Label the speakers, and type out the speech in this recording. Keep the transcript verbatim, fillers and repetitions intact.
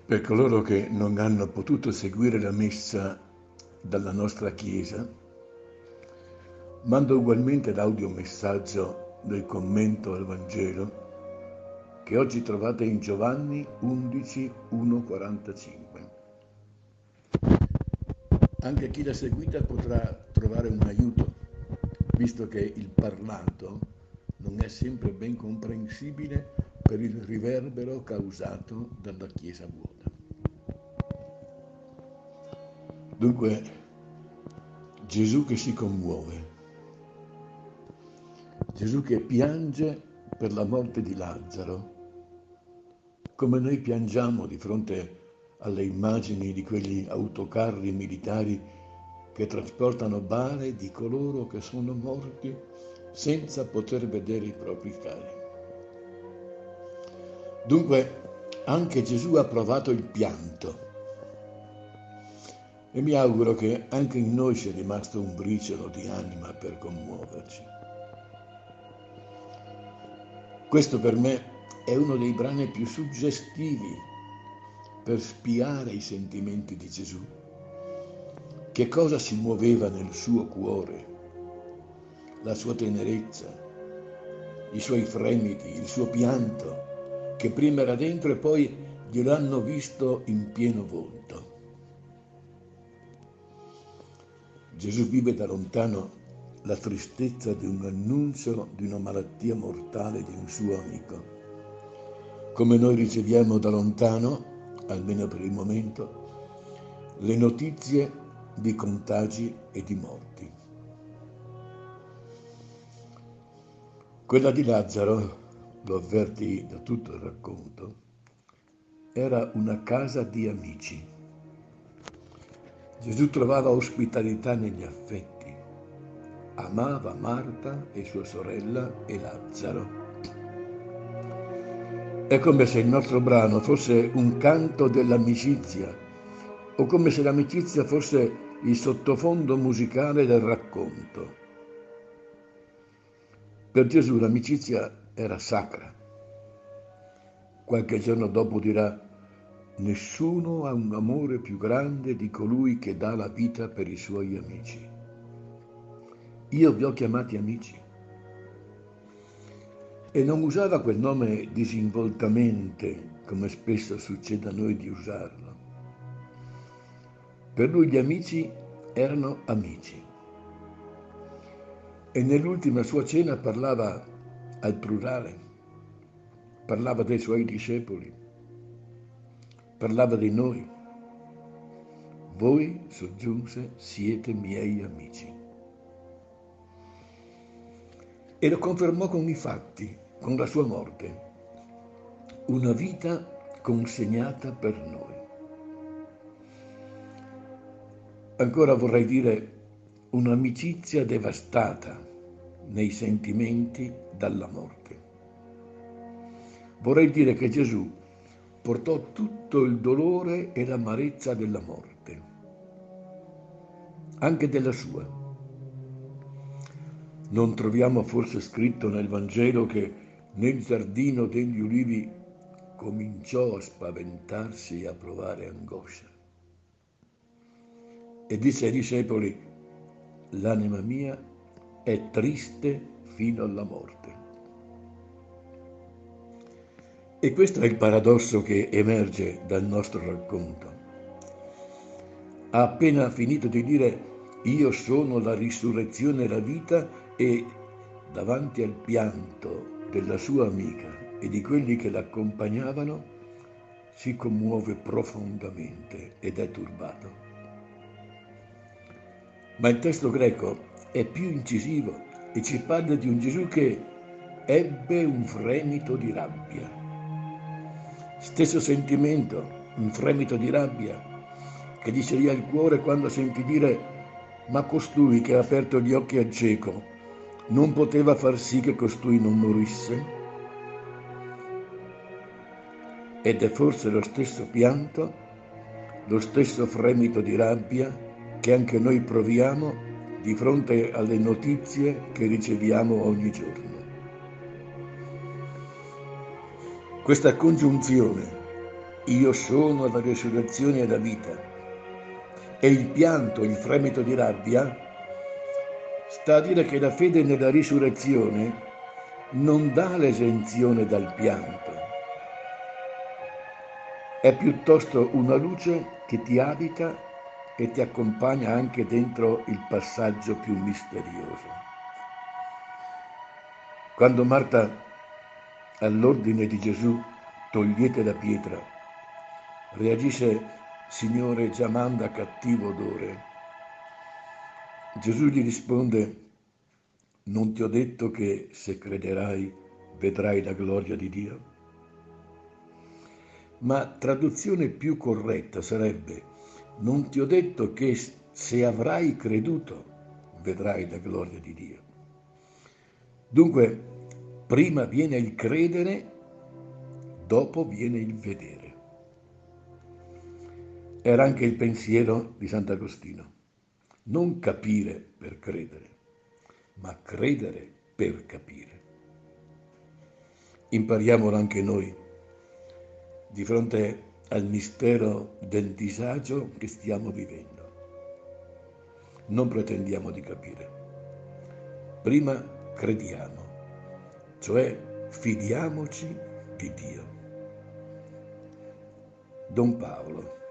Speaker 1: Per coloro che non hanno potuto seguire la messa dalla nostra Chiesa, mando ugualmente l'audiomessaggio del commento al Vangelo che oggi trovate in Giovanni undici, uno quarantacinque. Anche chi l'ha seguita potrà trovare un aiuto, visto che il parlato non è sempre ben comprensibile per il riverbero causato dalla Chiesa vuota. Dunque, Gesù che si commuove, Gesù che piange per la morte di Lazzaro, come noi piangiamo di fronte alle immagini di quegli autocarri militari che trasportano bare di coloro che sono morti senza poter vedere i propri cari. Dunque, anche Gesù ha provato il pianto e mi auguro che anche in noi sia rimasto un briciolo di anima per commuoverci. Questo per me è uno dei brani più suggestivi per spiare i sentimenti di Gesù. Che cosa si muoveva nel suo cuore, la sua tenerezza, i suoi fremiti, il suo pianto, che prima era dentro e poi glielo hanno visto in pieno volto. Gesù vive da lontano la tristezza di un annuncio di una malattia mortale di un suo amico, come noi riceviamo da lontano, almeno per il momento, le notizie di contagi e di morti. Quella di Lazzaro, lo avverti da tutto il racconto, era una casa di amici. Gesù trovava ospitalità negli affetti, amava Marta e sua sorella e Lazzaro. È come se il nostro brano fosse un canto dell'amicizia, o come se l'amicizia fosse il sottofondo musicale del racconto. Per Gesù l'amicizia era sacra. Qualche giorno dopo dirà: nessuno ha un amore più grande di colui che dà la vita per i suoi amici. Io vi ho chiamati amici. E non usava quel nome disinvoltamente, come spesso succede a noi di usarlo. Per lui gli amici erano amici. E nell'ultima sua cena parlava al plurale, parlava dei suoi discepoli, parlava di noi. Voi, soggiunse, siete miei amici. E lo confermò con i fatti, con la sua morte. Una vita consegnata per noi. Ancora vorrei dire un'amicizia devastata nei sentimenti dalla morte. Vorrei dire che Gesù portò tutto il dolore e l'amarezza della morte, anche della sua. Non troviamo forse scritto nel Vangelo che nel giardino degli ulivi cominciò a spaventarsi e a provare angoscia. E disse ai discepoli: l'anima mia è triste fino alla morte. E questo è il paradosso che emerge dal nostro racconto. Ha appena finito di dire: io sono la risurrezione e la vita, e davanti al pianto della sua amica e di quelli che l'accompagnavano si commuove profondamente ed è turbato. Ma il testo greco è più incisivo e ci parla di un Gesù che ebbe un fremito di rabbia. Stesso sentimento, un fremito di rabbia, che gli salì al cuore quando sentì dire: ma costui che ha aperto gli occhi al cieco non poteva far sì che costui non morisse? Ed è forse lo stesso pianto, lo stesso fremito di rabbia che anche noi proviamo di fronte alle notizie che riceviamo ogni giorno. Questa congiunzione io sono la resurrezione e la vita, e il pianto, il fremito di rabbia, sta a dire che la fede nella risurrezione non dà l'esenzione dal pianto, è piuttosto una luce che ti abita e ti accompagna anche dentro il passaggio più misterioso. Quando Marta, all'ordine di Gesù, togliete la pietra, reagisce: Signore, già manda cattivo odore. Gesù gli risponde: non ti ho detto che se crederai vedrai la gloria di Dio? Ma traduzione più corretta sarebbe: non ti ho detto che se avrai creduto vedrai la gloria di Dio. Dunque, prima viene il credere, dopo viene il vedere. Era anche il pensiero di Sant'Agostino. Non capire per credere, ma credere per capire. Impariamolo anche noi di fronte al mistero del disagio che stiamo vivendo. Non pretendiamo di capire. Prima crediamo, cioè fidiamoci di Dio. Don Paolo.